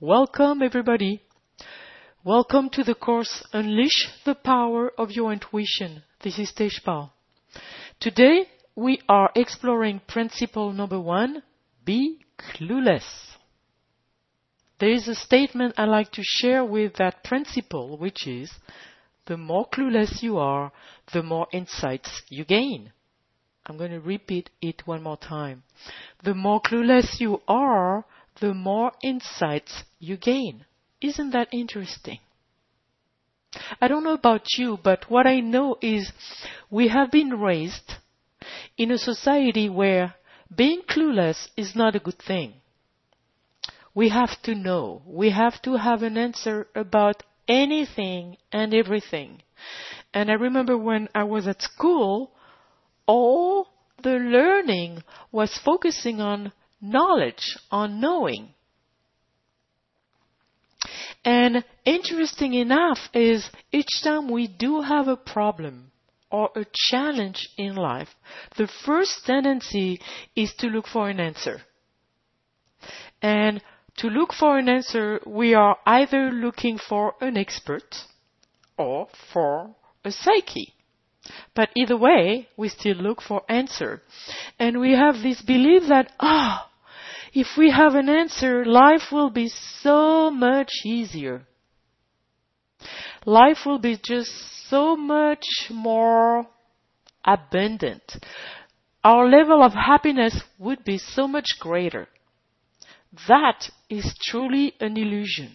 Welcome everybody. Welcome to the course Unleash the Power of Your Intuition. This is Tejpal. Today we are exploring principle number 1, be clueless. There is a statement I like to share with that principle, which is, the more clueless you are, the more insights you gain. I'm going to repeat it one more time. The more clueless you are, the more insights you gain. Isn't that interesting? I don't know about you, but what I know is we have been raised in a society where being clueless is not a good thing. We have to know. We have to have an answer about anything and everything. And I remember when I was at school, all the learning was focusing on knowledge, on knowing. And interesting enough is each time we do have a problem or a challenge in life, the first tendency is to look for an answer. And to look for an answer, we are either looking for an expert or for a psyche. But either way, we still look for answer. And we have this belief that, if we have an answer, life will be so much easier. Life will be just so much more abundant. Our level of happiness would be so much greater. That is truly an illusion.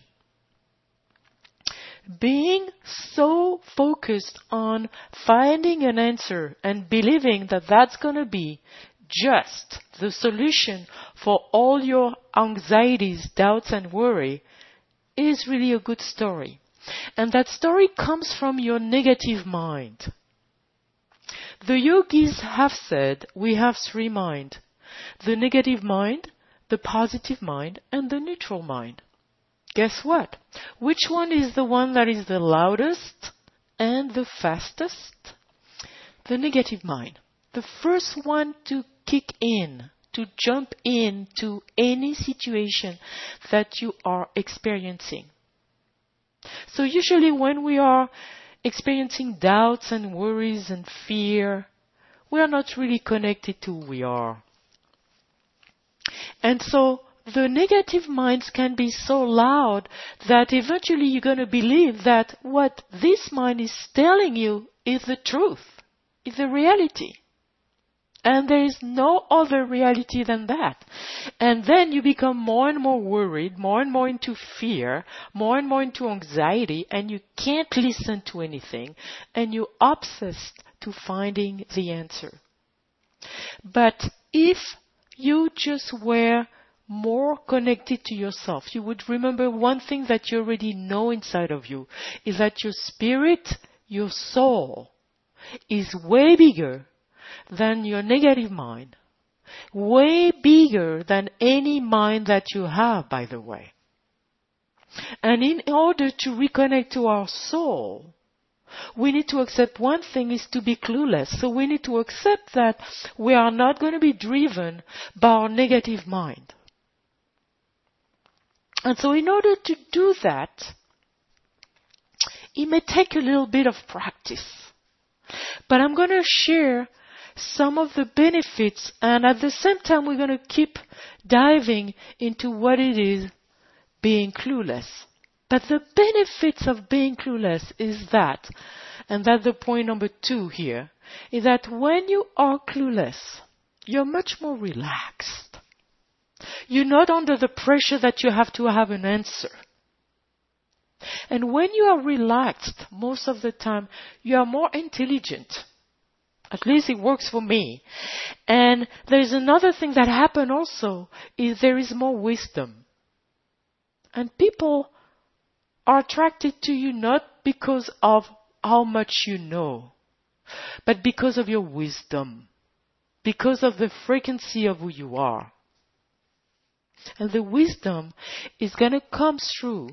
Being so focused on finding an answer and believing that that's going to be just the solution for all your anxieties, doubts and worry is really a good story. And that story comes from your negative mind. The yogis have said we have 3 minds: the negative mind, the positive mind, and the neutral mind. Guess what? Which one is the one that is the loudest and the fastest? The negative mind. The first one to kick in, to jump into any situation that you are experiencing. So usually when we are experiencing doubts and worries and fear, we are not really connected to who we are. And so the negative minds can be so loud that eventually you're going to believe that what this mind is telling you is the truth, is the reality. And there is no other reality than that. And then you become more and more worried, more and more into fear, more and more into anxiety, and you can't listen to anything, and you're obsessed to finding the answer. But if you just were more connected to yourself, you would remember one thing that you already know inside of you, is that your spirit, your soul, is way bigger than your negative mind. Way bigger than any mind that you have, by the way. And in order to reconnect to our soul, we need to accept one thing is to be clueless. So we need to accept that we are not going to be driven by our negative mind. And so in order to do that, it may take a little bit of practice. But I'm going to share some of the benefits, and at the same time we're going to keep diving into what it is being clueless. But the benefits of being clueless is that, and that's the point number 2 here, is that when you are clueless, you're much more relaxed. You're not under the pressure that you have to have an answer. And when you are relaxed, most of the time, you are more intelligent. At least it works for me. And there's another thing that happens also, is there is more wisdom. And people are attracted to you not because of how much you know, but because of your wisdom, because of the frequency of who you are. And the wisdom is going to come through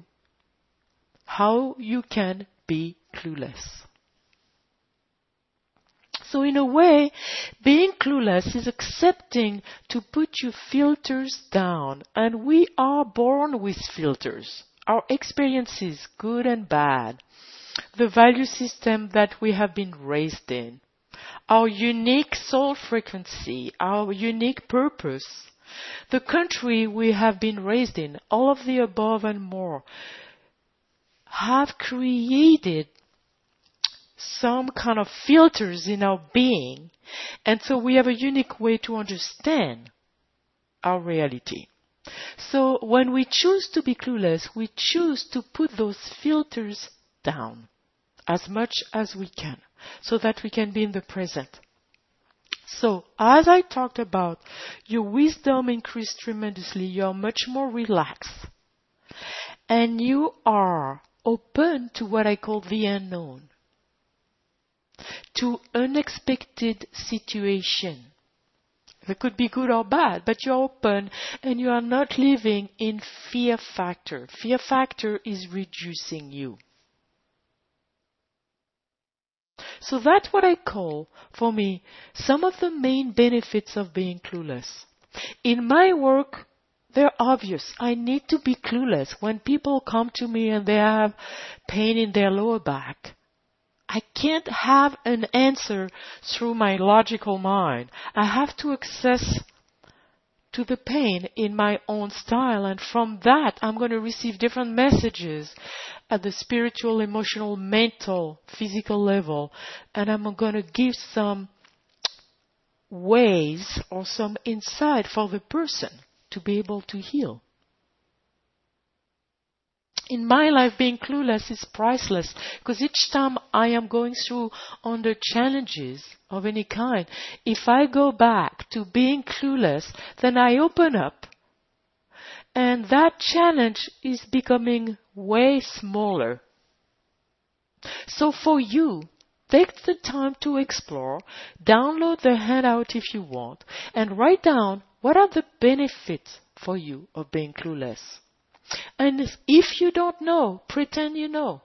how you can be clueless. So in a way, being clueless is accepting to put your filters down. And we are born with filters. Our experiences, good and bad. The value system that we have been raised in. Our unique soul frequency, our unique purpose. The country we have been raised in, all of the above and more, have created some kind of filters in our being. And so we have a unique way to understand our reality. So when we choose to be clueless, we choose to put those filters down as much as we can so that we can be in the present. So as I talked about, your wisdom increased tremendously. You are much more relaxed. And you are open to what I call the unknown. To unexpected situation. It could be good or bad, but you're open and you are not living in fear factor. Fear factor is reducing you. So that's what I call, for me, some of the main benefits of being clueless. In my work, they're obvious. I need to be clueless. When people come to me and they have pain in their lower back, I can't have an answer through my logical mind. I have to access to the pain in my own style, and from that I'm going to receive different messages at the spiritual, emotional, mental, physical level, and I'm going to give some ways or some insight for the person to be able to heal. In my life, being clueless is priceless because each time I am going through under challenges of any kind, if I go back to being clueless, then I open up and that challenge is becoming way smaller. So for you, take the time to explore, download the handout if you want, and write down what are the benefits for you of being clueless. And if you don't know, pretend you know.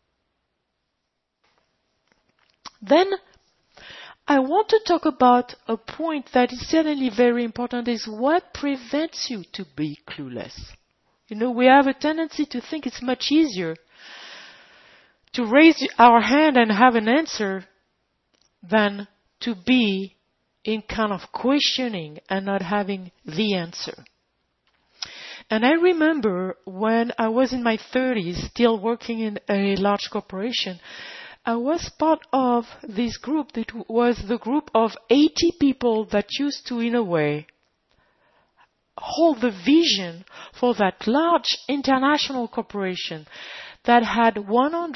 Then I want to talk about a point that is certainly very important, is what prevents you to be clueless. You know, we have a tendency to think it's much easier to raise our hand and have an answer than to be in kind of questioning and not having the answer. And I remember when I was in my 30s, still working in a large corporation, I was part of this group that was the group of 80 people that used to, in a way, hold the vision for that large international corporation that had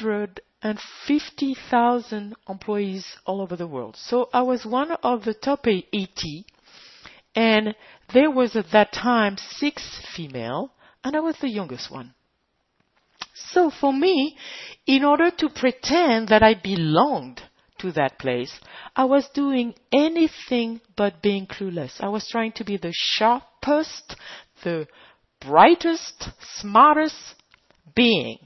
150,000 employees all over the world. So I was one of the top 80. And there was at that time 6 female, and I was the youngest one. So for me, in order to pretend that I belonged to that place, I was doing anything but being clueless. I was trying to be the sharpest, the brightest, smartest being.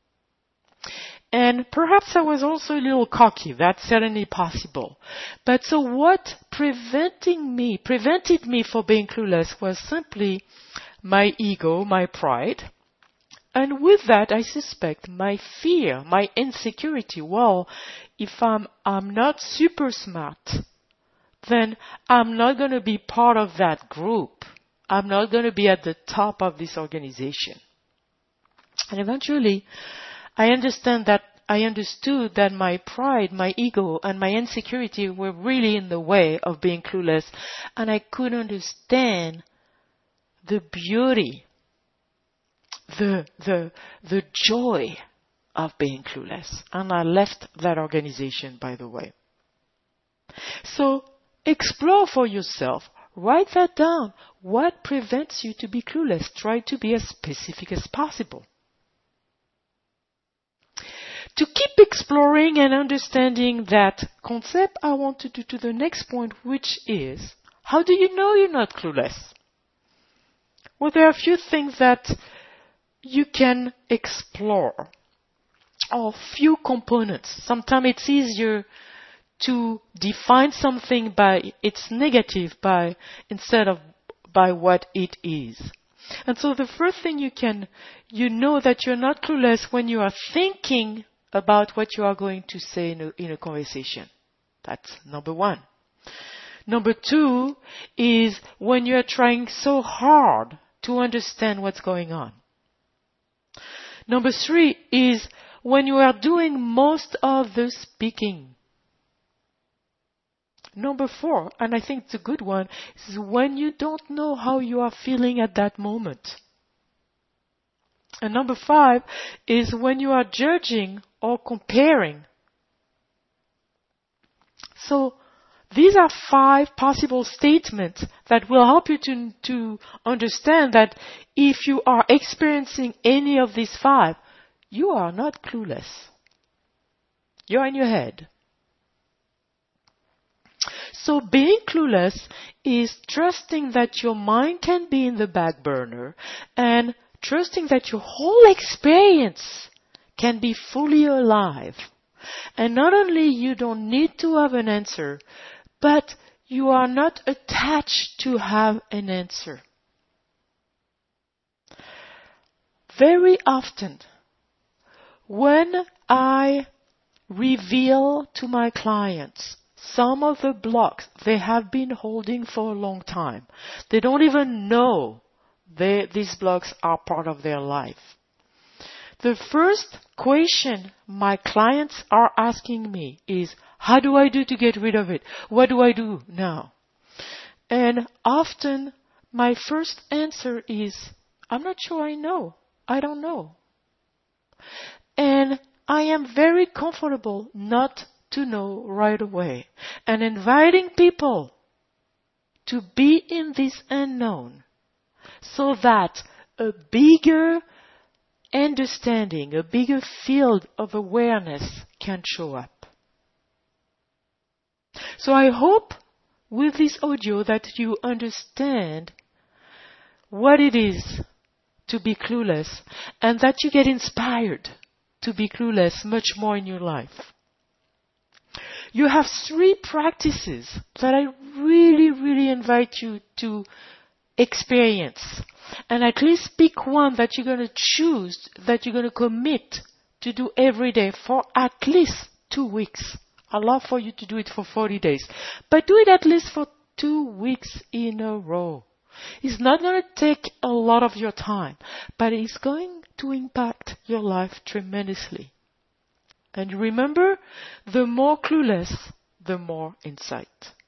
And perhaps I was also a little cocky. That's certainly possible. But so what prevented me from being clueless was simply my ego, my pride. And with that, I suspect my fear, my insecurity. Well, if I'm not super smart, then I'm not going to be part of that group. I'm not going to be at the top of this organization. And eventually, I understood that my pride, my ego, and my insecurity were really in the way of being clueless, and I couldn't understand the beauty, the joy of being clueless. And I left that organization, by the way. So explore for yourself. Write that down. What prevents you to be clueless? Try to be as specific as possible. To keep exploring and understanding that concept, I want to do to the next point, which is, how do you know you're not clueless? Well, there are a few things that you can explore, or few components. Sometimes it's easier to define something by its negative instead of by what it is. And so the first thing you know that you're not clueless when you are thinking about what you are going to say in a conversation. That's number one. Number two is when you're trying so hard to understand what's going on. Number three is when you are doing most of the speaking. Number four, and I think it's a good one, is when you don't know how you are feeling at that moment. And number five is when you are judging or comparing. So these are 5 possible statements that will help you to understand that if you are experiencing any of these 5, you are not clueless. You're in your head. So being clueless is trusting that your mind can be in the back burner and trusting that your whole experience can be fully alive. And not only you don't need to have an answer, but you are not attached to have an answer. Very often, when I reveal to my clients some of the blocks they have been holding for a long time, they don't even know these blocks are part of their life. The first question my clients are asking me is, how do I do to get rid of it? What do I do now? And often my first answer is, I'm not sure I know. I don't know. And I am very comfortable not to know right away. And inviting people to be in this unknown so that a bigger understanding, a bigger field of awareness can show up. So I hope with this audio that you understand what it is to be clueless and that you get inspired to be clueless much more in your life. You have 3 practices that I really, really invite you to experience. And at least pick one that you're going to choose, that you're going to commit to do every day for at least 2 weeks. I'd love for you to do it for 40 days. But do it at least for 2 weeks in a row. It's not going to take a lot of your time, but it's going to impact your life tremendously. And remember, the more clueless, the more insight.